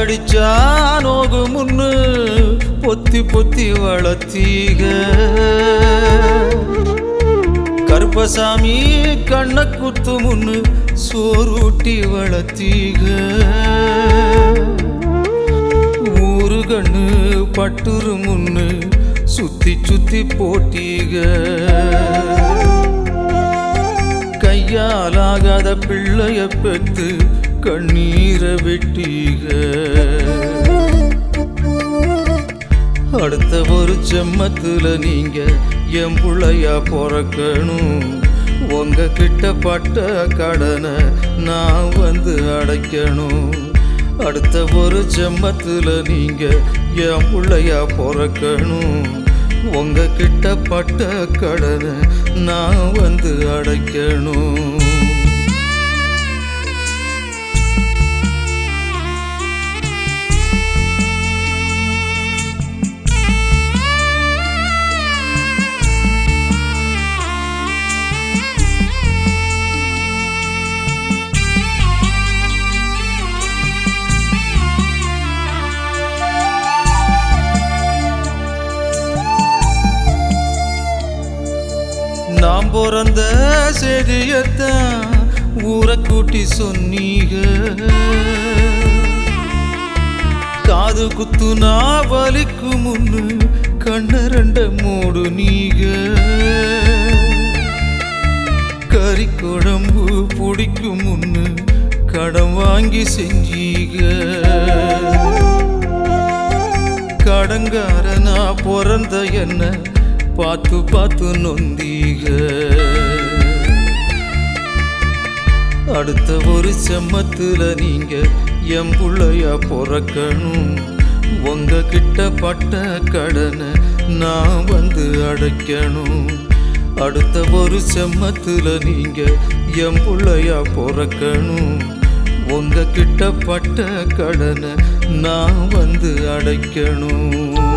அடிச்சா நோகு முன்னு பொத்தி பொத்தி வளர்த்தீக கருப்பசாமி கண்ண குத்து முன்னு சோறுட்டி வளர்த்தீக ஊரு கண்ணு பட்டுரு முன்னு சுத்தி சுத்தி போட்டீக கையாலாகாத பிள்ளைய பெத்து கண்ணீரை வெட்டீக அடுத்த ஒரு ஜென்மத்துல நீங்க என் புள்ளையா பிறக்கணும் உங்க கிட்ட பட்ட கடனை நான் வந்து அடைக்கணும் அடுத்த ஒரு ஜென்மத்துல நீங்க என் புள்ளையா பிறக்கணும் உங்க கிட்ட பட்ட கடனை நான் வந்து அடைக்கணும் நான் பிறந்த செய்தியத்தான் ஊரை கூட்டி சொன்னீங்க காது குத்துனா வலிக்கு முன்னு கண்ண ரெண்ட மூடு நீங்க கறி குழம்பு பிடிக்கும் முன்னு கடன் வாங்கி செஞ்சீங்க கடங்காரனா பிறந்த என்ன பார்த்து பார்த்து நொந்தீக அடுத்த ஒரு செம்மத்துல நீங்க என் புள்ளையா பிறக்கணும் உங்க கிட்ட பட்ட கடனை நான் வந்து அடைக்கணும் அடுத்த ஒரு செம்மத்துல நீங்க என் புள்ளையா பிறக்கணும் உங்க கிட்ட பட்ட கடனை நான் வந்து அடைக்கணும்